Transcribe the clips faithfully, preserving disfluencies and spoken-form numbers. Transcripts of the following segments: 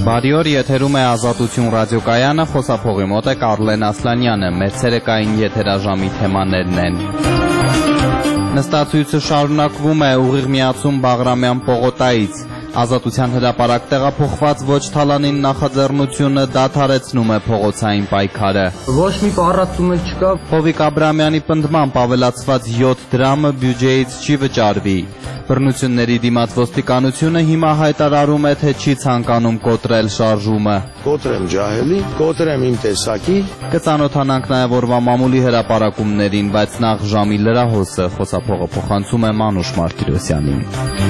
Բարի օր, եթերում է Ազատություն ռադիոկայանը, խոսափողի մոտ է Կարլեն Ասլանյանը, մեր ցերեկային եթերաժամի թեմաներն են։ Նստացույցը շարունակվում է ուղիղ միացում Բաղրամյան պողոտայից։ Ազատության հրապարակ տեղափոխված ոչ թալանին նախաձեռնությունը դադարեցնում է փողոցային պայքարը։ Ոչ մի պառակտում էլ չկա։ Հովիկ Աբրամյանի պնդմամբ ավելացված յոթ դրամը բյուջեից չի վճարվի։ Բռնությունների դիմաց ոստիկանությունը հիմա հայտարարում է, թե չի ցանկանում կոտրել շարժումը։ Կոտրեմ ջահելի, կոտրեմ իմ տեսակի։ Կծանոթանանք նաև օրվա մամուլի հրապարակումներին, բայց նախ ժամի լրահոսը խոսափողը փոխանցում է Մանուշ Մարտիրոսյանին։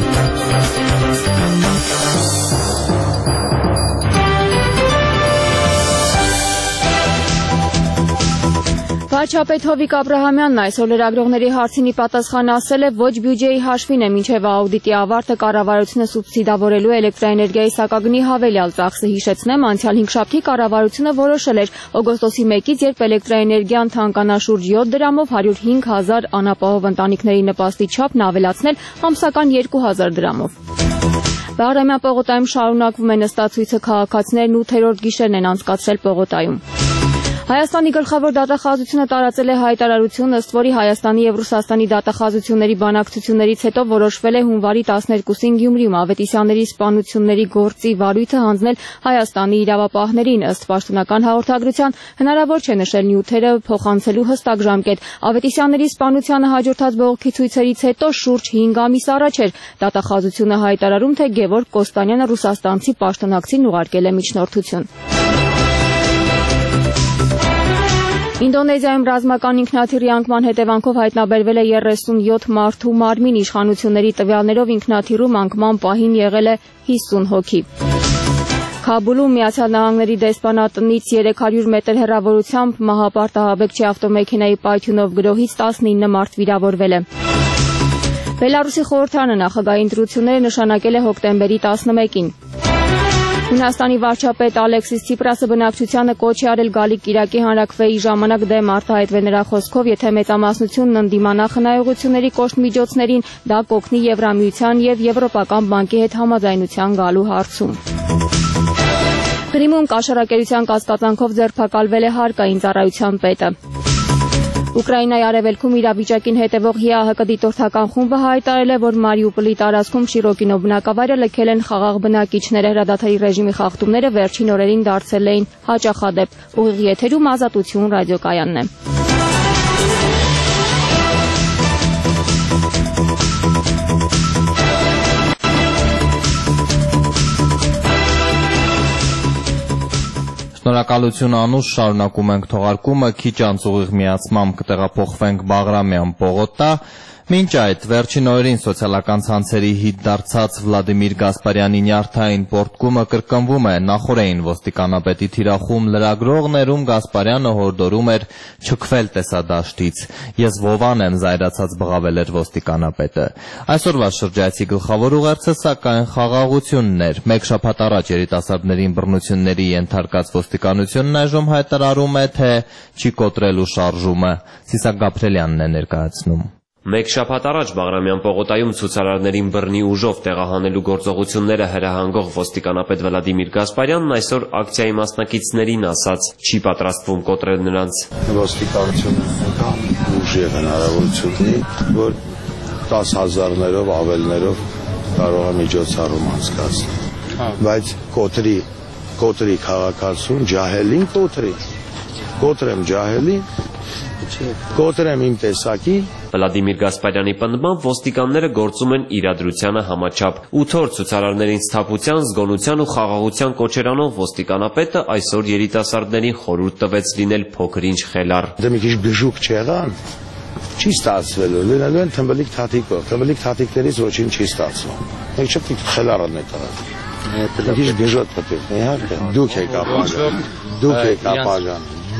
Վարչապետ Հովիկ Աբրահամյանն այսօր լրագրողների հարցին ի պատասխան ասել է, ոչ բյուջեի հաշվին է մինչև աուդիտի ավարտը կառավարությունը սուբսիդավորելու էլեկտրաէներգիայի սակագնի հավելյալ ծախսը։ Հիշեցնեմ, անցյալ հինգշաբթի կառավարությունը որոշել էր օգոստոսի մեկից, երբ էլեկտրաէներգիան թանկանա շուրջ յոթ դրամով հարյուր հինգ հազար անապահով ընտանիքների նպաստի չափն ավելացնել ամսական երկու հազար դրամով։ Բաղրամյան պողոտայում շարունակվում է նստացույցը, քաղաքացիներն ութերորդ գիշերն են անցկացրել պողոտայում։ Հայաստանի գլխավոր դատախազությունը տարածել է հայտարարություն, ըստ որի Հայաստանի և Ռուսաստանի դատախազությունների բանակցություններից հետո որոշվել է հունվարի տասներկուսին Գյումրիում Ավետիսյանների սպանությունների գործի վարույթը հանձնել Հայաստանի իրավապահներին։ Ըստ պաշտոնական հաղորդագրության, հնարավոր չէ նշել նյութերը փոխանցելու հստակ ժամկետ։ Ավետիսյանների սպանությանը հաջորդած բողոքի ցույցերից հետո շուրջ հինգ ամիս առաջ էր դատախազությունը հայտարարում, թե Գևորգ Կոստանյանը ռուսաստանցի պաշտոնակցին ուղարկել է միջնորդություն։ Ինդոնեզիայում ռազմական ինքնաթիռի անկման հետևանքով հայտնաբերվել է երեսունյոթ մարդու մարմին, իշխանությունների տվյալներով ինքնաթիռում անկման պահին եղել է հիսուն հոգի։ Քաբուլում Միացյալ Նահանգների դեսպանատնից երեք հարյուր մետր հեռավորությամբ մահապարտահաբեկչի ավտոմեքենայի պայթյունով գրոհից տասնինը մարդ վիրավորվել է։ Բելարուսի խորհրդարանը նախագահի ընտրությունները նշանակել է հոկտեմբերի տասնմեկին։ Հունաստանի վարչապետ Ալեքսիս Ցիպրասը բնակչությանը կոչ է արել գալիք կիրակի հանրաքվեի ժամանակ դեմ արտահայտվել նրա խոսքով, եթե մեծամասնությունն ընդդիմանա խնայողությունների կոշտ միջոցներին, դա կօգնի Եվրամիության և Եվրոպական բանկի հետ համաձայնության գալու հարցում։ Ղրիմում կաշառակերության կասկածանքով ձերբակալվել է հարկային ծառայության պետը։ Ուկրաինայի արևելքում իրավիճակին հետևող ՀԱՀԿ դիտորդական խումբը հայտարարել է, որ Մարիուպոլի տարածքում Շիրոկինո բնակավայրը լքել են խաղաղ բնակիչները։ Հրադադարի ռեժիմի խախտումները վերջին օրերին դարձել էին հաճախադեպ։ Ուղիղ եթերում Ազատություն ռադիոկայանն է։ Շնորհակալություն Անուշ, շարունակում ենք թողարկումը, քիչ անց ուղիղ միացմամբ կտեղափոխվենք Բաղրամյան պողոտա։ Մինչ այդ վերջին օրերին սոցիալական ցանցերի հիթ դարձած Վլադիմիր Գասպարյանի նյարդային պոռթկումը կրկնվում է։ Նախորդին ոստիկանապետի թիրախում լրագրողներում Գասպարյանը հորդորում էր չքվել տեսադաշտից։ Ես Վովան եմ, զայրացած բղավել էր ոստիկանապետը։ Այսօրվա շրջայցի գլխավոր ուղերձը սակայն խաղաղությունն էր։ Մեկ շաբաթ առաջ երիտասարդներին բռնությունների ենթարկած ոստիկանությունն այժմ հայտարարում է, թե չի կոտրելու շարժումը։ Սիսակ Գաբրելյանն է ներկայացնում։ Մեկ շաբաթ առաջ Բաղրամյան պողոտայում ցուցարարներին բռնի ուժով տեղահանելու գործողությունները հրահանգող ոստիկանապետ Վլադիմիր Գասպարյանն այսօր ակցիայի մասնակիցներին ասաց, չի պատրաստվում կոտրել նրանց։ Ոստիկանությունը ուժեղ հնարավորություն ունի, որ տաս հազարներով ավելներով կարող է միջոցառում անցկացնել։ Բայց կոտրի, կոտրի քաղաքացուն, ջահելին կոտրի, կոտրեմ ջահելին, կոտրեմ իմ տեսակի։ Վլադիմիր Գասպարյանի պնդմամբ ոստիկանները գործում են իրադրությանը համաչափ։ Ութ օր ցուցարարներին սթափության, զգոնության ու խաղաղության կոչեր անող ոստիկանապետը այսօր երիտասարդներին խորհուրդ տվեց լինել փոքր-ինչ խելառ։ Դե մի քիչ բժուկ չեղան, չի ստացվելու, լինելու են թմբլիկ թաթիկով, թմբլիկ թաթիկներից ոչինչ չի ստացվում։ Մենք չպետք է խելառն է տղա։ Մի քիչ բժոտ պետք է, իհարկե, դուք եք ապագան, դուք եք ապագան։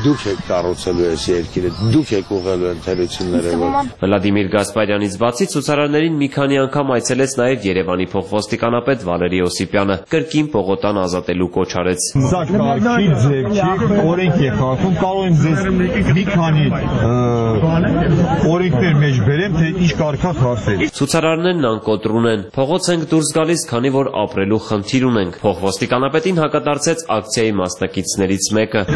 դուք եք կառուցելու այս երկիրը, դուք եք ուղղելու ընթերությունները, որ Վլադիմիր Գասպարյանից բացի ցուցարարներին մի քանի անգամ այցելեց նաև Երևանի փոխոստիկանապետ Վալերի Օսիպյանը, կրկին Պողոտան ազատելու կոչ արեց։ Սա կարգի ձև չի, օրենք է խախտում, կարող եմ ձեզ մի քանի օրենքներ մեջ բերեմ, թե ինչ կարգա խախտել։ Ցուցարարներն անկոտրուն են, փողոց ենք դուրս գալիս, քանի որ ապրելու խնդիր ունենք։ Փոխոստիկանապետին հակադարձեց ակցիայի մասնակիցներից մեկը։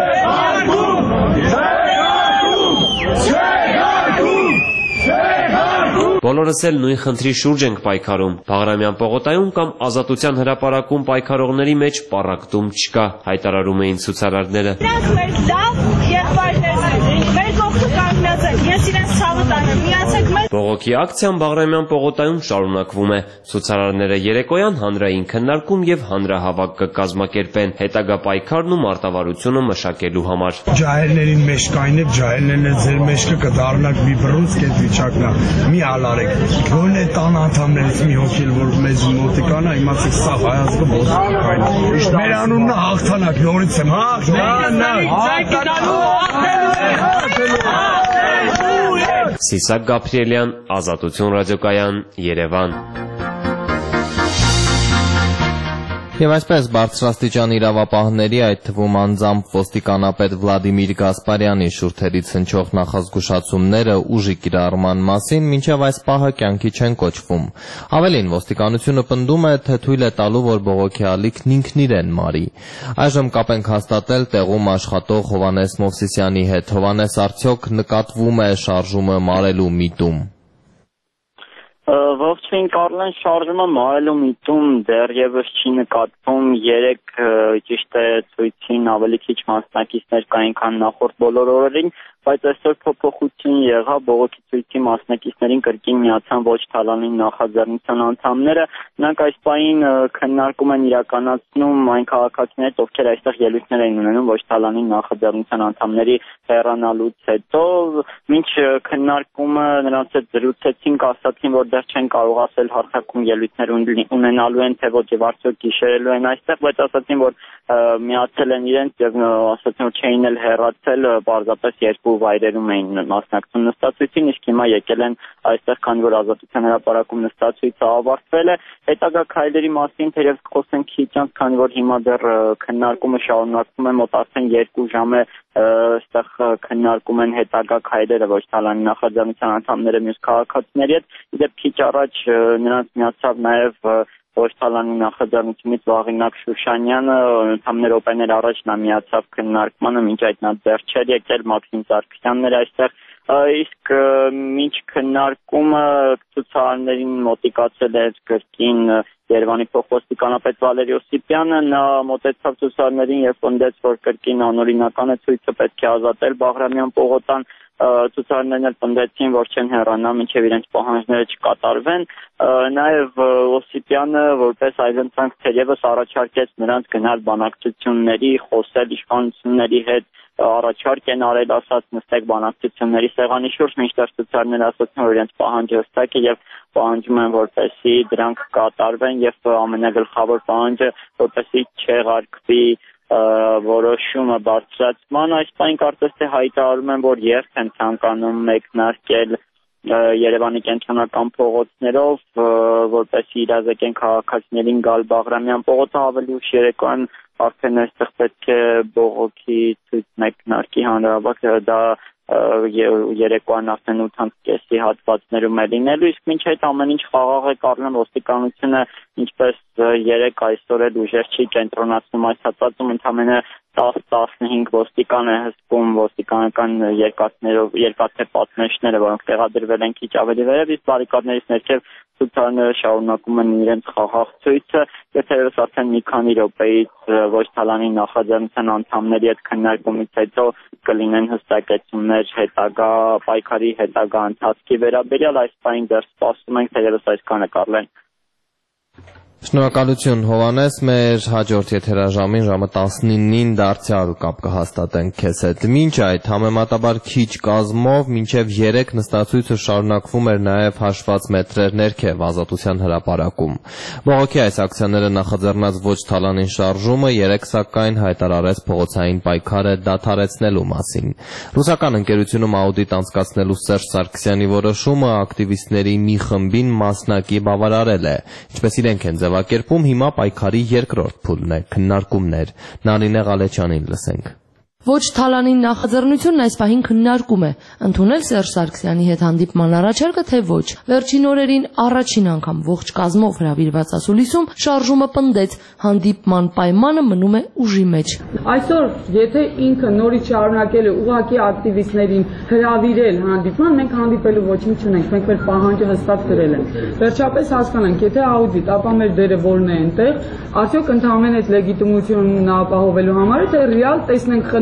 Բոլորս էլ նույն խնդրի շուրջ ենք պայքարում։ Բաղրամյան պողոտայում կամ Ազատության հրապարակում պայքարողների մեջ պառակտում չկա, հայտարարում էին ցուցարարները։ Նրանք մեր լավ եղբայրներն են, մեր կողքը կանգնած են, ես իրենց ցավը տանեմ, միացեք մեզ։ Բողոքի ակցիան Բաղրամյան պողոտայում շարունակվում է։ Ցուցարարները երեկոյան հանրային քննարկում եւ հանրահավաք կկազմակերպեն հետագա պայքարն ու մարտավարությունը մշակելու համար։ Ջահելներին մեջ կայնեք, ջահելներն ձեր մեջքը կդառնաք մի բռունցք այդ վիճակն է։ Մի հալարեք։ Գոնե տան անդամներից մի հոգի որ մեզ մոտիկանա, իմացեք սա հայացքը ոսկայն։ Մեր անունը հաղթանակ, նորից եմ հաղթանակ։ Սիսակ Գաբրիելյան, Ազատություն ռադիոկայան, Երևան։ Եվ այսպես բարձրաստիճան իրավապահների, այդ թվում անձամբ ոստիկանապետ Վլադիմիր Գասպարյանի շուրթերից հնչող նախազգուշացումները ուժի կիրառման մասին մինչև այս պահը կյանքի չեն կոչվում։ Ավելին, ոստիկանությունը պնդում է, թե թույլ է տալու, որ բողոքի ալիքն ինքն իրեն մարի։ Այժմ կապ ենք հաստատել տեղում աշխատող Հովհաննես Մովսիսյանի հետ։ Հովհաննես, արդյոք նկատվում է շարժումը մարելու միտում։ Ողջույն Կարլեն, շարժումը մարելու միտում դեռևս չի նկատվում, երեք ճիշտ է ցույցին ավելի քիչ մասնակիցներ կային, քան նախորդ բոլոր օրերին, բայց այսօր փոփոխություն եղավ, բողոքի ցույցի մասնակիցներին կրկին միացան ոչ թալանին նախաձեռնության անդամները, նրանք այս պահին քննարկում են իրականացնում այն քաղաքացիներից, ովքեր այստեղ ելույթներ էին ունենում ոչ թալանին նախաձեռնության անդամների հեռանալուց հետո, մինչ քննարկումը նրանց հետ զրուցեցինք, ասացին, որ դեռ չեն կարող ասել հարթակում ելույթներ ունենալու են, թե ոչ եւ արդյոք գիշերելու են այստեղ, բայց ասացին, որ միացել են իրենց եւ ասացին, որ չէին էլ հեռացել, պարզապես երկու վայրերում էին մասնակցում նստածույցին, իսկ հիմա եկել են այստեղ, քանի որ Ազատության հրապարակում նստածույցը ավարտվել է, հետագա քայլերի մասին թերևս կխոսենք քիչ անց, քանի որ հիմա դեռ քննարկումը շարունակվում է, մոտ արդեն երկու ժամ է այստեղ քննարկում են հետագա քայլերը ոչ թալանի նախաձեռնության անդամները մյուս քաղաքացիների հետ, իդեպ քիչ առաջ նրանց միացավ նաև ոչ թալանի նախաձեռնությունից Վաղինակ Շուշանյանը, ընդամենը րոպեներ առաջ նա միացավ քննարկմանը, մինչ այդ նա դեռ չէր եկել, Մաքսիմ Սարգսյանն էր այստեղ, իսկ մինչ քննարկումը ցուցարարներին մոտիկացել էր կրկին Երևանի փոխոստիկանապետ Վալերի Օսիպյանը, նա մոտեցավ ցուցարարներին եւ պնդեց, որ կրկին անօրինական է ցույցը, պետք է ազատել Բաղրամյան պողոտան, ցուցարարներն էլ պնդեցին, որ չեն հեռանա, մինչև իրենց պահանջները չկատարվեն, նաև Օսիպյանը որպես այլընտրանք թերևս առաջարկեց նրանց գնալ բանակցությունների, խոսել իշխանությունների հետ, առաջարկ են արել, ասած նստեք բանակցությունների սեղանի շուրջ, մինչդեռ ցուցարարները ասացին, որ իրենց պահանջը հստակ է եւ պահանջում են, որպեսզի դրանք կատարվեն եւ ամենագլխավոր պահանջը, որպեսզի չեղարկվի որոշումը բարձրացման, այս պայն կարծես թե հայտարարում են, որ երթ են ցանկանում մեկնարկել Երևանի կենտրոնական փողոցներով, որպեսզի իրազեկեն քաղաքացիներին գալ Բաղրամյան պողոտը, ավելի ուշ երեկոյան արդեն այստեղ պետք է բողոքի ցույց մեկնարկի հանրահավաք, դա երեկոյան արդեն ութ կեսի հատվածներում է լինելու, իսկ մինչ այդ ամեն ինչ խաղաղ է, Կարլեն, ոստիկանությունը ինչպես երեք այսօր էլ ուժեր չի կենտրոնացնում այս հատվածում, ընդամենը տասը տասնհինգ ոստիկան է հսկում ոստիկանական երկաթներով, երկաթե պատնեշները, որոնք տեղադրվել են քիչ ավելի վերև, իսկ բարիկադներից ներքև ցուցարարները շարունակում են իրենց խաղաղ ցույցը, եւ թերևս արդեն մի քանի րոպեից ոչ թալանի նախաձեռնության անդամների հետ քննարկումից հետո կլինեն հստակեցումներ հետագա պայքարի հետագա ընթացքի վերաբերյալ, այս պայն դեռ սպասում ենք, թերևս այսքանը Կարլեն։ Շնորհակալություն Հովանես, մեր հաջորդ եթերաժամին ժամը տասնինին դարձյալ կապ կհաստատենք քեզ հետ։ Մինչ այդ համեմատաբար քիչ կազմով մինչև երեք նստածույցը շարունակվում էր նաև հաշված մետրեր ներքև Ազատության հրապարակում։ Բողոքի այս ակցիաները նախաձեռնած ոչ թալանին շարժումը երեք սակայն հայտարարեց փողոցային պայքարը դադարեցնելու մասին։ Ռուսական ընկերությունում աուդիտ անցկացնելու Սերժ Սարգսյանի որոշումը ակտիվիստների մի խմբին մասնակի բավարարել է, ինչպես իրենք են ձևակերպում, հիմա պայքարի երկրորդ փուլն է, քննարկումներ։ Նարինե Ղալեչյանին լսենք։ Ոչ թալանին նախաձեռնությունն այս պահին քննարկում է, ընդունել Սերժ Սարգսյանի հետ հանդիպման առաջարկը, թե ոչ։ Վերջին օրերին առաջին անգամ ողջ կազմով հրավիրված ասուլիսում շարժումը պնդեց, հանդիպման պայմանը մնում է ուժի մեջ։ Այսօր, եթե ինքը նորից շարունակել է ուղղակի ակտիվիստներին հրավիրել հանդիպման, մենք հանդիպելու ոչինչ չունենք, մենք մեր պահանջը հստակ գրել ենք։ Վերջապես հասկանանք, եթե աուդիտ, ապա մեր դերը որն է այնտեղ, արդյոք ընդհանրապես լեգիտիմությունն ապահովելու համար, թե ռեալ տեսնենք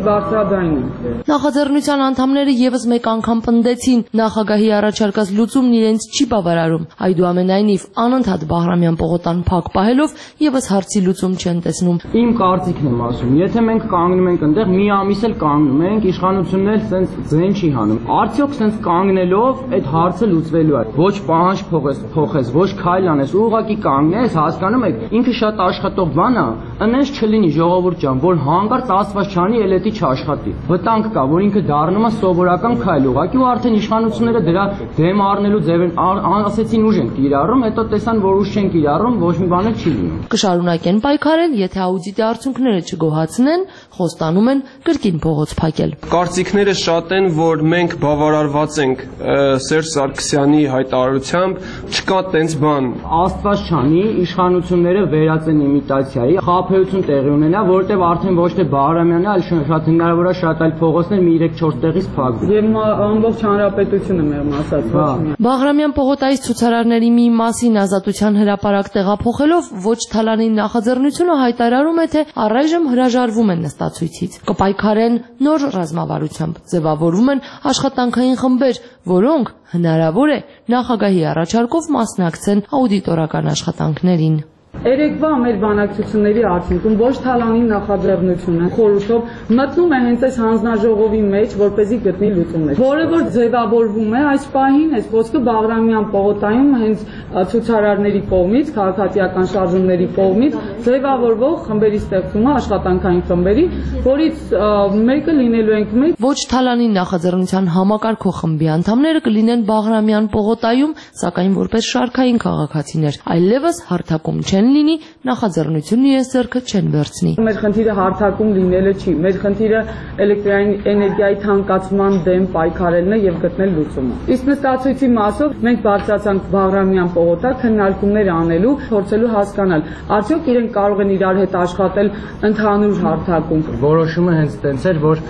Նախաձեռնության անդամները եւս մեկ անգամ պնդեցին, նախագահի առաջարկած լուծումն իրենց չի բավարարում, այդուամենայնիվ անընդհատ Բաղրամյան պողոտան փակ պահելով եւս հարցի լուծում չեն տեսնում։ Իմ կարծիքն եմ ասում, եթե մենք կանգնում ենք այնտեղ, մի ամիս էլ կանգնում ենք, իշխանությունն էլ սենց ձեն չի հանում։ Արդյոք սենց կանգնելով այդ հարցը լուծվելու է։ Ոչ պահանջ փոխես, ոչ քայլ անես, ուղղակի կանգնես, հասկանում եք, ինքը շատ աշխատող բան է, այնպես չլինի ժողովուրդ ջան, որ հանկարծ ասված չանի Էլետի չաշխատի։ Վտանգ կա, որ ինքը դառնում է սովորական քայլ, ուղղակի ու արդեն իշխանությունները դրա դեմ առնելու ձևն ասեցին ուժ են կիրառում, հետո տեսան, որ ուժ չեն կիրառում, ոչ մի բան չի լինում։ Կշարունակեն պայքարել, եթե աուդիտի արդյունքները չգոհացնեն, խոստանում են կրկին փողոց փակել։ Կարծիքները շատ են, որ մենք բավարարված ենք Սերժ Սարգսյանի հայտարարությամբ, չկա տենց բան։ Աստված չանի, իշխանությունները վերածեն իմիտացիայի, խաբեություն տեղի ունենա, որտեղ արդեն ոչ թե Բաղրամյանը, այլ շատ հնարավոր է շատ այլ փողոցներ մի երեք չորս տեղից փակվի։ Եվ ամբողջ հանրապետությունը մեղմ ասած ոչ մի։ Բաղրամյան պողոտայից ցուցարարների մի մասին Ազատության հրապարակ տեղափոխելով ոչ թալանի նախաձեռնությունը հայտարարում է, թե առայժմ հրաժարվում են նստածույցից։ Կպայքարեն նոր ռազմավարությամբ, ձևավորվում են աշխատանքային խմբեր, որոնք հնարավոր է նախագահի առաջարկով մասնակցեն աուդիտորական աշխատանքներին։ Երեկվա մեր բանակցությունների արդյունքում ոչ թալանի նախաձեռնությունը խորհրդով մտնում է հենց այս հանձնաժողովի մեջ, որպեսզի գտնի լուծումներ, որը որ ձևավորվում է այս պահին, այս խոսքը Բաղրամյան պողոտայում հենց ցուցարարների կողմից, քաղաքացիական շարժումների կողմից ձևավորվող խմբերի ստեղծումը, աշխատանքային խմբերի, որից մեկը լինելու ենք մենք։ Ոչ թալանի նախաձեռնության համակարգող խմբի անդամները կլինեն Բաղրամյան պողոտայում, սակայն որպես շարքային քաղաքացիներ, այլևս հարթակում չեն լինի, նախաձեռնությունն իրենց ձեռքը չեն վերցնի։ Մեր խնդիրը հարթակում լինելը չի, մեր խնդիրը էլեկտրաէներգիայի թանկացման դեմ պայքարելն է եւ գտնել լուծումը։ Իսկ նստածույցի մասով մենք բարձրացանք Բաղրամյան պողոտա քննարկումներ անելու, փորձելու հասկանալ, արդյոք իրենք կարող են իրար հետ աշխատել ընդհանուր հարթակում։ Որոշումը հենց տենց էր, որ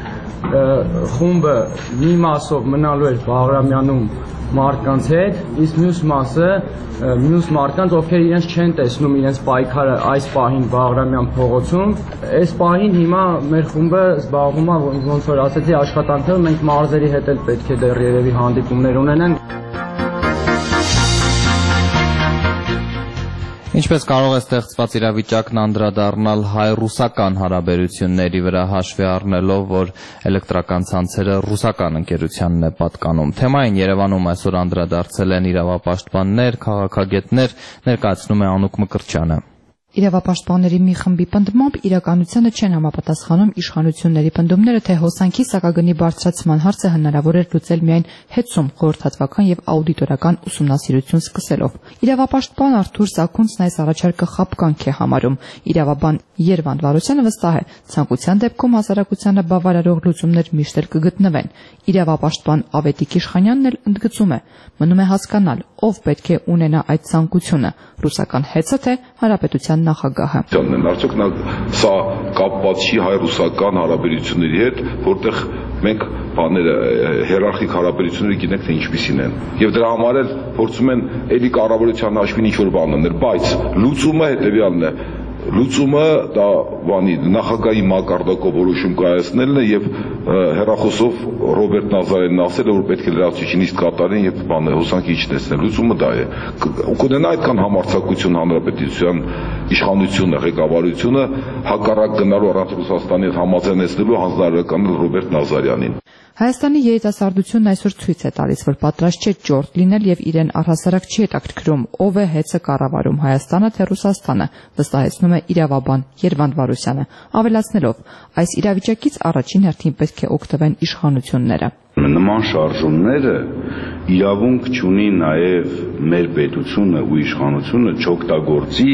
խումբը մի մասով մնալու էր Բաղրամյանում մարդկանց հետ, իսկ մյուս մասը մյուս մարդկանց, ովքեր իրենց չեն տեսնում իրենց պայքարը այս պահին Բաղրամյան փողոցում, այս պահին հիմա մեր խումբը զբաղվում է, ոնց որ ասեցի, աշխատանքով, մենք մարզերի հետ էլ պետք է դեռ երևի հանդիպումներ ունենան։ Ինչպես կարող է ստեղծված իրավիճակն անդրադառնալ հայ-ռուսական հարաբերությունների վրա հաշվի առնելով, որ էլեկտրական ցանցերը ռուսական ընկերությանն է պատկանում։ Թեմային Երևանում այսօր անդրադարձել են իրավապաշտպաններ, քաղաքագետներ, ներկայացնում է Անուկ Մկրտչյանը։ Իրավապաշտպանների մի խմբի պնդմամբ իրականությանը չեն համապատասխանում իշխանությունների պնդումները, թե հոսանքի սակագնի բարձրացման հարցը հնարավոր էր լուծել միայն հետցում խորհրդատվական եւ աուդիտորական ուսումնասիրություն սկսելով։ Իրավապաշտպան Արթուր Սաքունցն այս առաջարկը խաբկանք է համարում։ Իրավաբան Երվանդ Վարդյանը վստահ է, ցանկության դեպքում հասարակությանը բավարարող լուծումներ միշտ էլ կգտնվեն։ Իրավապաշտպան Ավետիք Իշխանյանն էլ ընդգծում է, մնում է հասկանալ, ով պետք է ունենա այդ ցանկությունը՝ ռուսական հեծը թե հանրապետության նախագահը։ Արդյոք նա սա կապված չի հայ-ռուսական հարաբերությունների հետ, որտեղ մենք բաները հիերարխիկ հարաբերությունները գիտենք թե ինչպիսին են։ Եվ դրա համար էլ փորձում են էլի կառավարության հաշվին ինչ-որ բան անել, բայց լուծումը հետևյալն է։ Լուծումը դա բանի նախագահի մակարդակով որոշում կայացնելն է եւ հերախոսով Ռոբերտ Նազարյանն ասել է որ պետք է լրացուցիչին իսկ կատարեն եւ բանը հոսանքի իջեցնել լուծումը դա է կունենա այդքան համարձակություն հանրապետության իշխանությունը ղեկավարությունը հակառակ գնալու առանց Ռուսաստանի հետ համաձայնեցնելու հանձնարարական Ռոբերտ Նազարյանին Հայաստանի երիտասարդությունն այսօր ցույց է տալիս, որ պատրաստ չէ ճորտ լինել եւ իրեն առհասարակ չի հետաքրքրում ով է հեծը կառավարում Հայաստանը թե Ռուսաստանը, վստահեցնում է իրավաբան Երվանդ Վարուզյանը, ավելացնելով այս իրավիճակից առաջին հերթին պետք է օգտվեն իշխանությունները։ Նման շարժումները իրավունք չունի նաեւ մեր պետությունը ու իշխանությունը չօգտագործի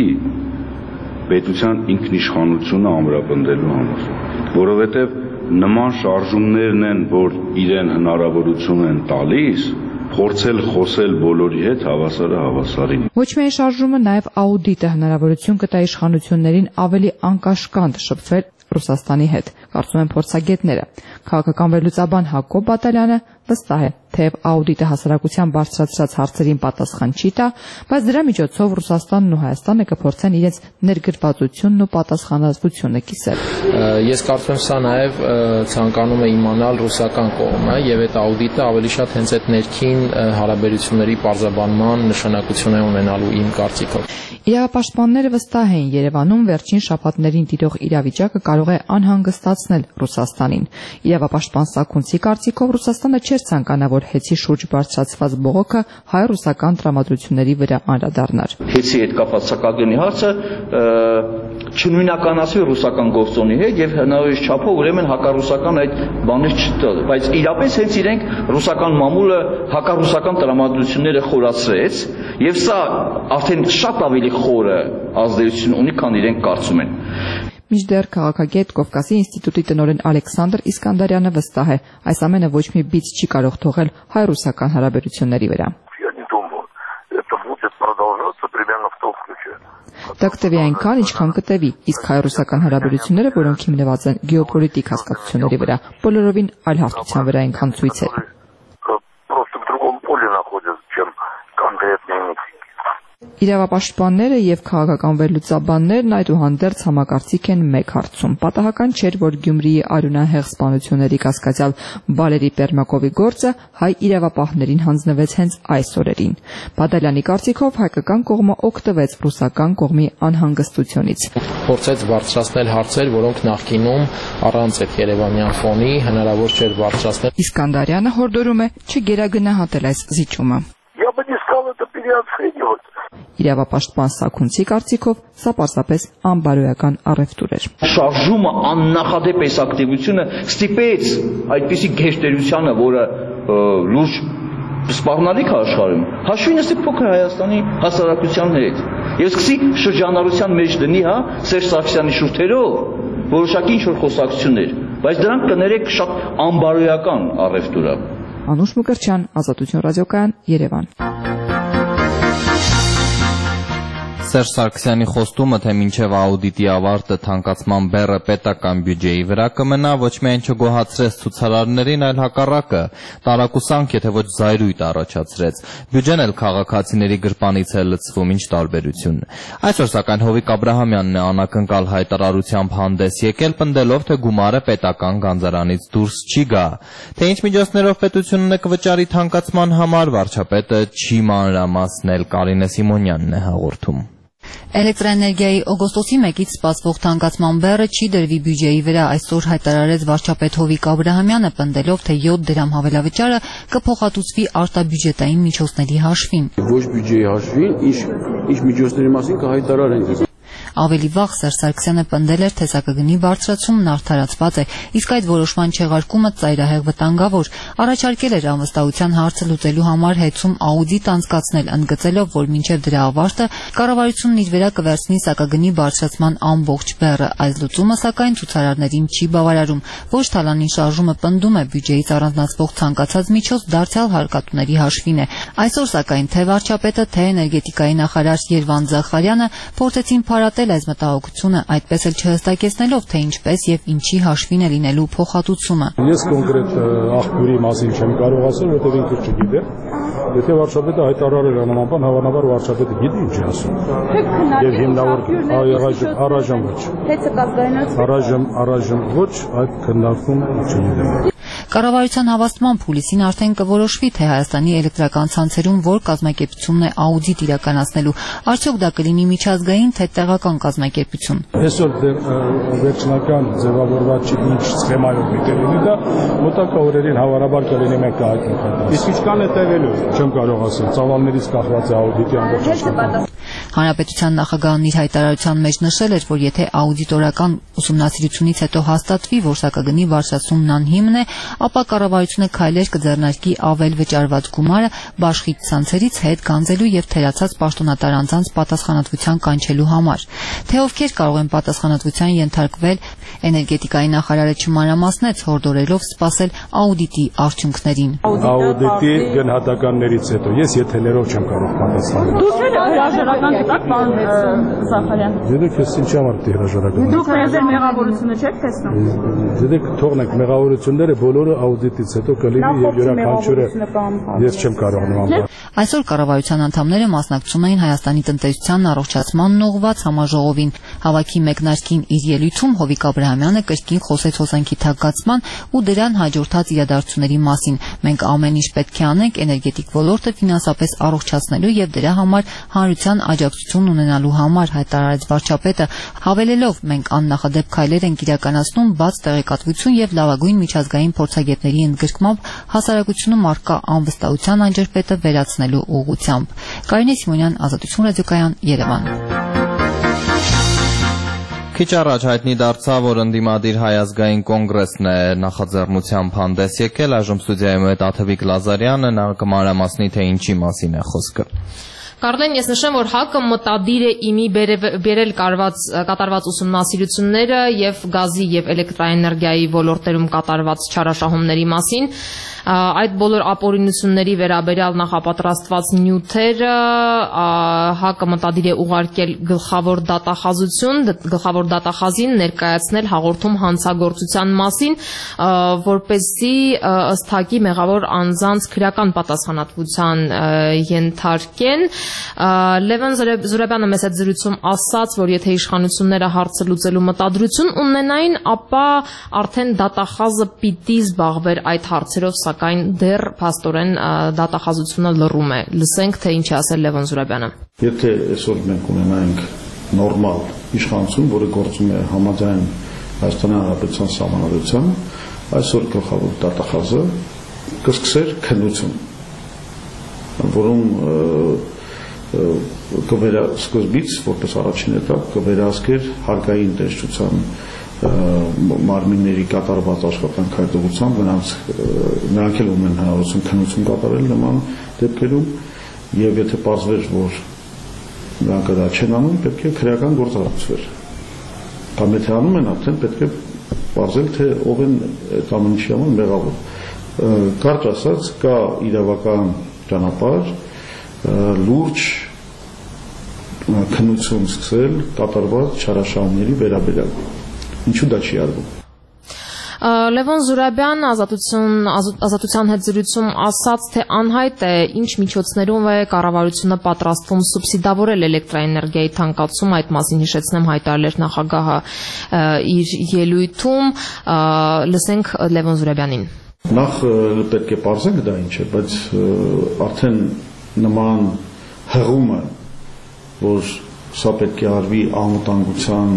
պետության ինքնիշխանությունը ամրապնդելու համար, որովհետեւ նման շարժումներն են, որ իրեն հնարավորություն են տալիս փորձել խոսել բոլորի հետ հավասարը հավասարին։ Ոչ միայն շարժումը, նաև աուդիտը հնարավորություն կտա իշխանություններին ավելի անկաշկանդ շփվել Ռուսաստանի հետ, կարծում են փորձագետները։ Քաղաքական վերլուծաբան Հակոբ Բատալյանը վստահ է, թեև աուդիտը հասարակության բարձրացրած հարցերին պատասխան չի տա, բայց դրա միջոցով Ռուսաստանն ու Հայաստանը կփորձեն իրենց ներգրավվածությունն ու պատասխանատվությունը կիսել։ Ես կարծում եմ սա նաև ցանկանում է իմանալ ռուսական կողմը եւ այդ աուդիտը ավելի շատ հենց այդ ներքին հարաբերությունների պարզաբանման նշանակություն է ունենալու իմ կարծիքով։ Իրավապաշտպանները վստահ են Երևանում վերջին շաբաթներին տիրող իրավիճակը կարող է անհանգստացնել Ռուսաստանին։ Իրավապաշտպան Սաքունցի կարծիքով Ռուսաստանը չէր ցանկանա, որ հեծի շուրջ բարձրացված բողոքը հայ-ռուսական տրամադրությունների վրա անդրադառնար։ Հեծի հետ կապված սակագնի հարցը չնույնականացվի ռուսական գործոնի հետ եւ հնարավորինս չափով ուրեմն հակառուսական այդ բաներ չտալ, բայց իրապես հենց իրենք ռուսական մամուլը հակառուսական տրամադրությունները խորացրեց եւ սա արդեն շատ ավելի խորը ազդեցություն ունի, քան իրենք կարծում են։ Մինչդեռ քաղաքագետ Կովկասի ինստիտուտի տնօրեն Ալեքսանդր Իսկանդարյանը վստահ է, այս ամենը ոչ մի բիծ չի կարող թողել հայ-ռուսական հարաբերությունների վրա։ Դա կտևի այնքան, ինչքան կտևի, իսկ հայ-ռուսական հարաբերությունները, որոնք հիմնված են գեոպոլիտիկ հասկացությունների վրա, բոլորովին այլ հարթության վրա այնքան ցույց է։ Իրավապաշտպանները եւ քաղաքական վերլուծաբաններն այդուհանդերձ համակարծիք են մեկ հարցում։ Պատահական չէր, որ Գյումրիի արյունահեղ սպանությունների կասկածյալ Վալերի Պերմակովի գործը հայ իրավապահներին հանձնվեց հենց այս օրերին։ Բադալյանի կարծիքով հայկական կողմը օգտվեց ռուսական կողմի անհանգստությունից։ Փորձեց բարձրացնել հարցեր, որոնք նախկինում առանց այդ երևանյան ֆոնի հնարավոր չէր բարձրացնել։ Իսկանդարյանը հորդորում է չգերագնահատել այս զիջումը։ Իրավապաշտպան Սաքունցի կարծիքով սա պարզապես անբարոյական առևտուր էր։ Շարժումը աննախադեպ այս ակտիվությունը ստիպեց այդպիսի գեշտերությանը, որը լուրջ սպառնալիք է աշխարհում, հաշվի նստի փոքր Հայաստանի հասարակության հետ։ Եվ սկսի շրջանառության մեջ դնի, հա, Սերժ Սարգսյանի շուրթերով որոշակի ինչ-որ խոսակցություններ, բայց դրանք կներեք շատ անբարոյական առևտուր է։ Անուշ Մկրտչյան, Ազատություն ռադիոկայան, Երևան։ Սերժ Սարգսյանի խոստումը, թե մինչև աուդիտի ավարտը թանկացման բեռը պետական բյուջեի վրա կմնա, ոչ միայն չգոհացրեց ցուցարարներին, այլ հակառակը տարակուսանք, եթե ոչ զայրույթ առաջացրեց։ Բյուջեն էլ քաղաքացիների գրպանից է լցվում, ինչ տարբերություն։ Այսօր սակայն Հովիկ Աբրահամյանն է անակնկալ հայտարարությամբ հանդես եկել, պնդելով, թե գումարը պետական գանձարանից դուրս չի գա։ Թե ինչ միջոցներով պետությունը կվճարի թանկացման համար, վարչապետը չի մանրամասնել, Կարինե Սիմոնյանն է հաղորդում։ Էլեկտրաէներգիայի օգոստոսի մեկից սպասվող թանկացման բեռը չի դրվի բյուջեի վրա, այսօր հայտարարեց վարչապետ Հովիկ Աբրահամյանը, պնդելով, թե յոթ դրամ հավելավճարը կփոխհատուցվի արտաբյուջետային միջոցների հաշվին։ Ոչ բյուջեի հաշվին, ինչ ինչ միջոցների մասին կհայտարարենք։ Ավելի վաղ Սերժ Սարգսյանը պնդել էր, թե սակագնի բարձրացումն արդարացված է, իսկ այդ որոշման չեղարկումը ծայրահեղ վտանգավոր։ Առաջարկել էր անվստահության հարցը լուծելու համար հեծում աուդիտ անցկացնել, ընդգծելով, որ մինչև դրա ավարտը կառավարությունն իր վրա կվերցնի սակագնի բարձրացման ամբողջ բեռը։ Այս լուծումը, սակայն, ցուցարարներին չի բավարարում։ Ոչ թալանի շարժումը պնդում է բյուջեից առանձնացվող ցանկացած միջոց դարձյալ հարկատուների հաշվին է։ Այսօր, սակայն, թե վարչապետը, թե էներգետիկայի նախարար Երվանդ Զախարյանը փորձեցին փարատել բացատրել այս մտահոգությունը, այդպես էլ չհստակեցնելով, թե ինչպես եւ ինչի հաշվին է լինելու փոխհատուցումը։ Ես կոնկրետ աղբյուրի մասին չեմ կարող ասել, որտեղ ինքը չգիտեմ։ Եթե վարչապետը հայտարարել է նման բան, հավանաբար վարչապետը գիտի ինչ է ասում։ Եվ հիմնավոր առայժմ ոչ։ Հետը կազգայնացվի։ Առայժմ առայժմ ոչ, այդ քննարկում չգիտեմ։ Կառավարության հավաստմամբ հուլիսին արդեն կորոշվի, թե Հայաստանի էլեկտրական ցանցերում որ կազմակերպությունն է աուդիտ իրականացնելու, արդյոք դա կլինի միջազգային, թե տեղական կազմակերպություն։ Այսօր վերջնական ձևավորված չի ինչ սխեմայով պիտի լինի, դա մոտակա օրերին հավանաբար կլինի մենք կհայտնենք։ Իսկ ինչքան է տևելու, չեմ կարող ասել, ծավալներից կախված է աուդիտի ամբողջ աշխատանքը։ Հանրապետության նախագահն իր հայտարարության մեջ նշել էր, որ եթե աուդիտորական ուսումնասիրությունից հետո հաստատվի, որ սակագնի բարձրացումն անհիմն է, ապա կառավարությունը քայլեր կձեռնարկի ավել վճարված գումարը բաշխից ցանցերից հետ գանձելու եւ թերացած պաշտոնատար անձանց պատասխանատվության կանչելու համար։ Թե ովքեր կարող են պատասխանատվության ենթարկվել, էներգետիկայի նախարարը չմանրամասնեց, հորդորելով սպասել աուդիտի արդյունքներին։ Աուդիտի գնահատականներից հետո ես եթերով չեմ կարող պատասխանել։ Դուք հրաժարական տակ, պարոն Զախարյան։ Դուք ես ինչի համար դի հրաժարական։ Դուք ձեր մեղավորությունը չեք տեսնում։ Դուք թողնեք մեղավորությունները բոլորը աուդիտից հետո կլինի եւ յուրաքանչյուրը ես չեմ կարող նման բան։ Այսօր կառավարության անդամները մասնակցում էին Հայաստանի տնտեսության առողջացմանն ուղղված համաժողովին։ Հավաքի մեկնարկին իր ելույթում Հովիկ Աբրահամյանը կրկին խոսեց հոսանքի թակացման ու դրան հաջորդած իրադարձությունների մասին։ Մենք ամեն ինչ պետք է անենք էներգետիկ ոլորտը ֆինանսապես առողջացնելու եւ դրա համար հանրության աջակցություն ունենալու համար, հայտարարեց վարչապետը, հավելելով. մենք աննախադեպ քայլեր ենք իրականացնում բաց տեղեկատվություն եւ լավագույն միջազգային փորձագետների ընդգրկմամբ հասարակությունում առկա անվստահության անջրպետը վերացնելու ուղղությամբ։ Կարինե Սիմոնյան, Ազատություն ռադիոկայան, Երևան։ Քիչ առաջ հայտնի դարձավ, որ ընդդիմադիր Հայ ազգային կոնգրեսն է նախաձեռնությամբ հանդես եկել, այժմ ստուդիայում է Տաթևիկ Լազարյանը, նա կմանրամասնի, թե ինչի մասին է խոսքը։ Կարլեն, ես նշեմ, որ ՀԱԿ-ը մտադիր է իմի բերել կատարված ուսումնասիրությունները եւ գազի եւ էլեկտրաէներգիայի ոլորտերում կատարված չարաշահումների մասին։ Այդ բոլոր ապօրինությունների վերաբերյալ նախապատրաստված նյութերը ՀԱԿ-ը մտադիր է ուղարկել գլխավոր դատախազություն, գլխավոր դատախազին ներկայացնել հաղորդում հանցագործության մասին, որպեսզի ըստ ՀԱԿ-ի մեղավոր անձանց քրեական պատասխանատվության ենթարկեն։ Լևոն Զուրաբյանը մեծ զրույցում ասաց, որ եթե իշխանությունները հարցը լուծելու մտադրություն ունենային, ապա արդեն դատախազը պիտի զբաղվեր այդ հարցերով, սակայն դեռ փաստորեն դատախազությունը լռում է։ Լսենք, թե ինչ է ասել Լևոն Զուրաբյանը։ Եթե այսօր մենք ունենայինք նորմալ իշխանություն, որը գործում է համաձայն Հայաստանի Հանրապետության սահմանադրության, այսօր գլխավոր դատախազը կսկսեր քննություն, որում կվերա սկզբից, որպես առաջին էտապ, կվերահսկեր հարկային տեսչության մարմինների կատարված աշխատանքայդողությամբ, նրանք էլ ունեն հնարավորություն քննություն կատարել նման դեպքերում, եւ եթե պարզվեր, որ նրանք դա չեն անում, պետք է քրեական գործառույթ կամ եթե անում են, արդեն պետք է պարզել, թե ով են այդ ամեն ինչի համար մեղավոր։ Կարճ ասած, կա իրավական ճանապարհ լուրջ քննություն սկսել կատարված չարաշահումների վերաբերյալ։ Ինչու դա չի արվում։ Լևոն Զուրաբյան ազատության հետ զրույցում ասաց, թե անհայտ է ինչ միջոցներով է կառավարությունը պատրաստվում սուբսիդավորել էլեկտրաէներգիայի թանկացում, այդ մասին հիշեցնեմ հայտարարել նախագահը իր ելույթում, լսենք Լևոն Զուրաբյանին։ Նախ պետք է պարզենք դա ինչ է, բայց արդեն նման հղումը, որ սա պետք է արվի անվտանգության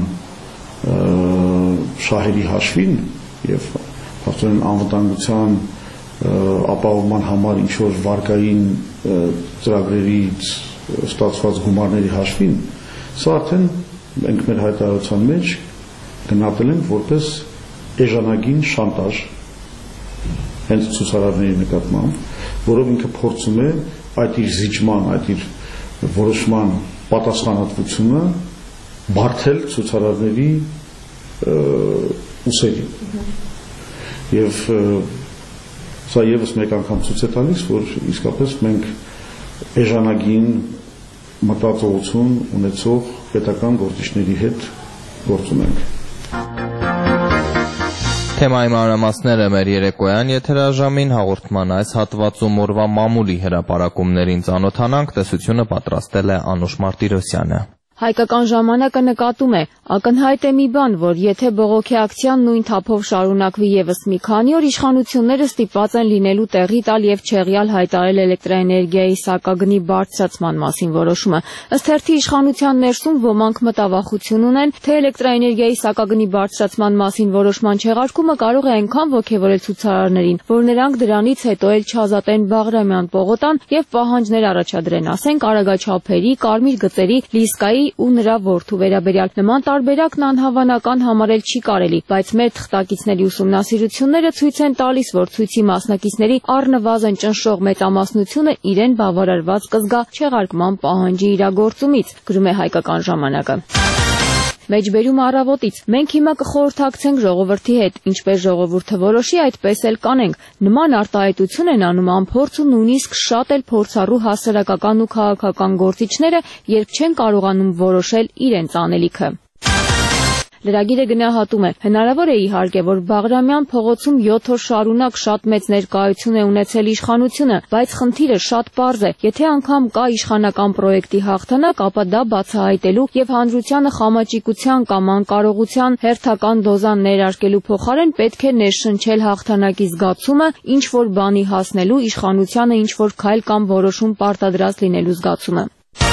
շահերի հաշվին եւ հաստատեն անվտանգության ապահովման համար ինչ որ վարկային ծրագրերից ստացված գումարների հաշվին, սա արդեն մենք մեր հայտարարության մեջ գնահատել ենք որպես էժանագին շանտաժ հենց ցուցարարների նկատմամբ, որով ինքը փորձում է այդ իր զիջման, այդ իր որոշման պատասխանատվությունը բարթել ցուցարարների ուսերի։ Եվ սա եւս մեկ անգամ ցույց է տալիս, որ իսկապես մենք էժանագին մտածողություն ունեցող պետական գործիչների հետ գործում ենք։ Թեմայի մանրամասները մեր երեկոյան եթերաժամին հաղորդման այս հատվածում օրվա մամուլի հրապարակումներին ծանոթանանք, տեսությունը պատրաստել է Անուշ Մարտիրոսյանը։ Հայկական ժամանակը նկատում է, ակնհայտ է մի բան, որ եթե բողոքի ակցիան նույն թափով շարունակվի եւս մի քանի օր, իշխանությունները ստիպված են լինելու տեղի տալ եւ չեղյալ հայտարարել էլեկտրաէներգիայի սակագնի բարձրացման մասին որոշումը։ Ըստ հերթի իշխանության ներսում ոմանք մտավախություն ունեն, թե էլեկտրաէներգիայի սակագնի բարձրացման մասին որոշման չեղարկումը կարող է այնքան ոգևորել ցուցարարներին, որ նրանք դրանից հետո էլ չազատեն Բաղրամյան պողոտան եւ պահանջներ առաջադրեն, ասենք արագաչափերի, կարմիր գծերի, Լիսկայի ու նրա որդու վերաբերյալ։ Նման տարբերակն անհավանական համարել չի կարելի, բայց մեր թղթակիցների ուսումնասիրությունները ցույց են տալիս, որ ցույցի մասնակիցների առնվազն ճնշող մեծամասնությունը իրեն բավարարված կզգա չեղարկման պահանջի իրագործումից, գրում է Հայկական ժամանակը։ Մեջբերում առավոտից մենք հիմա կխորհրդակցենք ժողովրդի հետ, ինչպես ժողովուրդը որոշի, այդպես էլ կանենք։ Նման արտահայտություն են անում անփորձ ու նույնիսկ շատ էլ փորձառու հասարակական ու քաղաքական գործիչները, երբ չեն կարողանում որոշել իրենց անելիքը։ Լրագիրը գնահատում է. հնարավոր է իհարկե, որ Բաղրամյան փողոցում յոթ օր շարունակ շատ մեծ ներկայություն է ունեցել իշխանությունը, բայց խնդիրը շատ պարզ է։ Եթե անգամ կա իշխանական պրոյեկտի հաղթանակ, ապա դա բացահայտելու եւ հանրությանը խամաճիկության կամ անկարողության հերթական դոզան ներարկելու փոխարեն պետք է ներշնչել հաղթանակի զգացումը, ինչ որ բանի հասնելու, իշխանությանը ինչ որ քայլ կամ որոշում պարտադրած լինելու զգացումը։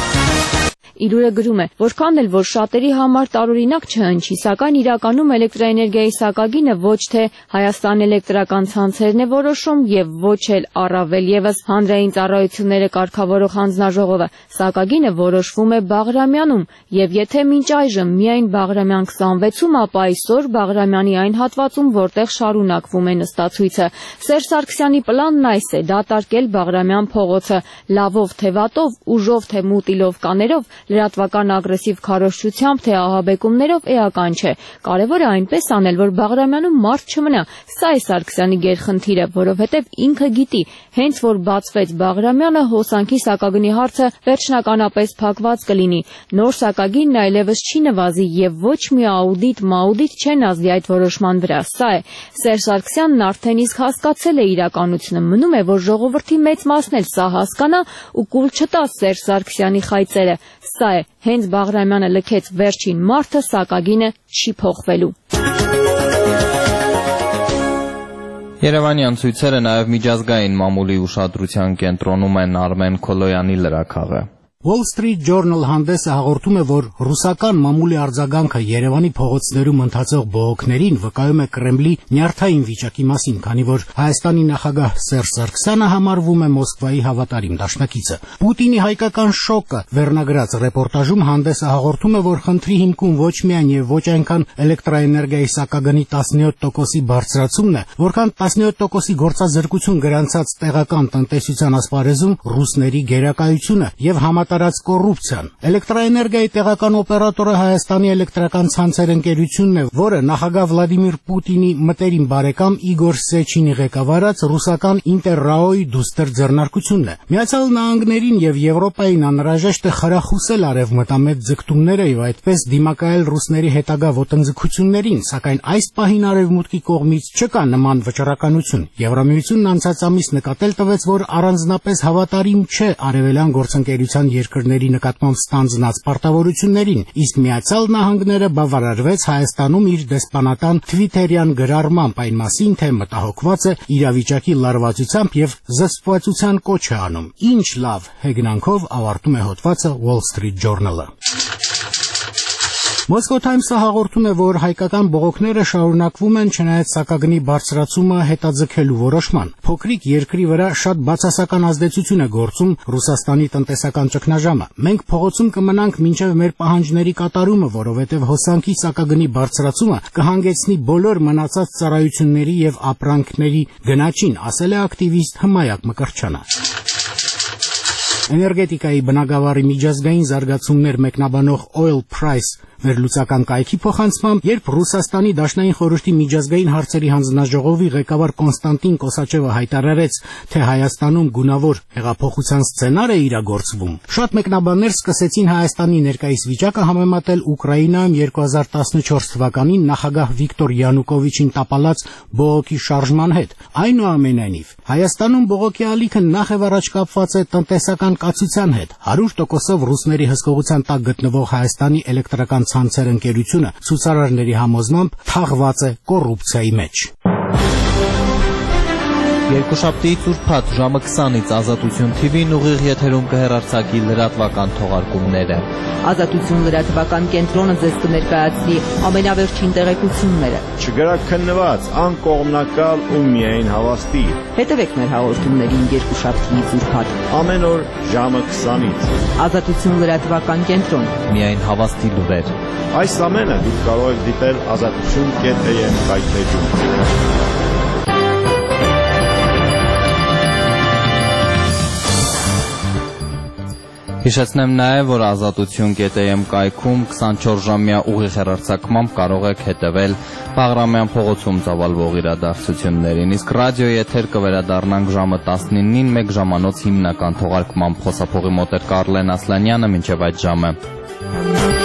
Իրուրը գրում է, որքան էլ որ շատերի համար տարօրինակ չհնչի, սակայն իրականում էլեկտրաէներգիայի սակագինը ոչ թե Հայաստան էլեկտրական ցանցերն է որոշում եւ ոչ էլ առավել եւս հանրային ծառայությունները կարգավորող հանձնաժողովը, սակագինը որոշվում է Բաղրամյանում եւ եթե մինչ այժմ միայն Բաղրամյան քսանվեցում, ապա այսօր Բաղրամյանի այն հատվածում, որտեղ շարունակվում է նստացույցը։ Սերժ Սարգսյանի պլանն այս է՝ դատարկել Բաղրամյան փողոցը լավով թե վատով, ուժով թե մուտիլով կաներով, լրատվական ագրեսիվ քարոզչությամբ թե ահաբեկումներով էական չէ։ Կարևոր է այնպես անել, որ Բաղրամյանում մարդ չմնա։ Սա է Սարգսյանի գերխնդիրը, որովհետև ինքը գիտի, հենց որ բացվեց Բաղրամյանը, հոսանքի սակագնի հարցը վերջնականապես փակված կլինի։ Նոր սակագինն այլևս չի նվազի եւ ոչ մի աուդիտ, մաուդիտ չեն ազդի այդ որոշման վրա։ Սա է։ Սերժ Սարգսյանն արդեն իսկ հասկացել է իրականությունը։ Մնում է, որ ժողովրդի մեծ մասն էլ սա հասկանա ու կուլ չտա Սերժ Սարգսյանի խայծերը։ Սա է, հենց Բաղրամյանը լքեց վերջին մարդը, սակագինը չի փոխվելու։ Երևանյան ցույցերը նաև միջազգային մամուլի ուշադրության կենտրոնում են Արմեն Քոլոյանի լրաքաղը։ Wall Street Journal հանդեսը հաղորդում է, որ ռուսական մամուլի արձագանքը Երևանի փողոցներում ընթացող բողոքներին վկայում է Կրեմլի նյարդային վիճակի մասին, քանի որ Հայաստանի նախագահ Սերժ Սարգսյանը համարվում է Մոսկվայի հավատարիմ դաշնակիցը։ Պուտինի հայկական շոկը վերնագրած ռեպորտաժում հանդեսը հաղորդում է, որ խնդրի հիմքում ոչ միայն եւ ոչ այնքան էլեկտրաէներգիայի սակագնի տասնյոթ տոկոսի բարձրացումն է, որքան տասնյոթ տոկոսի գործազրկություն գրանցած տեղական տնտեսության ասպարեզում ռուսների գերակայությունը եւ համատարած կոռուպցիան։ Էլեկտրաէներգիայի տեղական օպերատորը Հայաստանի էլեկտրական ցանցեր ընկերությունն է, որը նախագահ Վլադիմիր Պուտինի մտերիմ բարեկամ Իգոր Սեչինի ղեկավարած ռուսական Ինտերրաոյի դուստր ձեռնարկությունն է։ Միացյալ Նահանգներին եւ Եվրոպային անհրաժեշտ է խրախուսել արևմտամետ ձգտումները եւ այդպես դիմակայել ռուսների հետագա ոտնձգություններին, սակայն այս պահին արևմուտքի կողմից չկա նման վճռականություն։ Եվրամիությունն անցած ամիս նկատել տվեց, որ առանձնապես հավատարիմ չէ արևելյան գործընկերության երկրների նկատմամբ ստանձնած պարտավորություններին, իսկ Միացյալ Նահանգները բավարարվեց Հայաստանում իր դեսպանատան թվիթերյան գրառմամբ այն մասին, թե մտահոգված է իրավիճակի լարվածությամբ եւ զսպվածության կոչ է անում։ Ինչ լավ հեգնանքով ավարտում է հոդվածը Wall Street Journal-ը։ Moscow Times-ը հաղորդում է, որ հայկական բողոքները շարունակվում են չնայած սակագնի բարձրացումը հետաձգելու որոշման։ Փոքրիկ երկրի վրա շատ բացասական ազդեցություն է գործում Ռուսաստանի տնտեսական ճգնաժամը։ Մենք փողոցում կմնանք մինչև մեր պահանջների կատարումը, որովհետև հոսանքի սակագնի բարձրացումը կհանգեցնի բոլոր մնացած ծառայությունների եւ ապրանքների գնաճին, ասել է ակտիվիստ Հմայակ Մկրտչյանը։ Էներգետիկայի բնագավառի միջազգային զարգացումներ մեկնաբանող Oil Price Վերլուծական կայքի փոխանցմամբ, երբ Ռուսաստանի Դաշնային խորհրդի միջազգային հարցերի հանձնաժողովի ղեկավար Կոնստանտին Կոսաչևը հայտարարեց, թե Հայաստանում գունավոր հեղափոխության սցենար է իրագործվում, շատ մեկնաբաններ սկսեցին Հայաստանի ներկայիս վիճակը համեմատել Ուկրաինայում երկու հազար տասնչորս թվականին նախագահ Վիկտոր Յանուկովիչին տապալած բողոքի շարժման հետ։ Այնուամենայնիվ, Հայաստանում բողոքի ալիքը նախ եւ առաջ կապված է տնտեսական կացության հետ։ հարյուր տոկոսով ռուսների հսկողության տակ գտնվող Հայաստանի էլեկտրական ցանցեր ընկերությունը ցուցարարների համոզմամբ թաղված է կոռուպցիայի մեջ։ Երկուշաբթի ուրբաթ ժամը քսանից Ազատություն թի վին ուղիղ եթերում կհեռարձակի լրատվական թողարկումները։ Ազատություն լրատվական կենտրոնը ձեզ կներկայացնի ամենավերջին տեղեկությունները։ Չգրաքննված, անկողմնակալ ու միայն հավաստի։ Հետևեք մեր հաղորդումներին երկուշաբթիից ուրբաթ ամեն օր ժամը քսանից։ Ազատություն լրատվական կենտրոն։ Միայն հավաստի լուրեր։ Այս ամենը դուք կարող եք դիտել ազատություն կետ է եմ կայքեջում։ Հիշեցնեմ նաև, որ ազատություն կետ է եմ կայքում քսանչորս ժամյա ուղիղ հեռարձակմամբ կարող եք հետևել Բաղրամյան փողոցում ծավալվող իրադարձություններին, իսկ ռադիոյի եթեր կվերադառնանք ժամը տասնինին մեկ ժամանոց հիմնական թողարկմամբ։ Խոսափողի մոտ էր Կարլեն Ասլանյանը, մինչև այդ ժամը։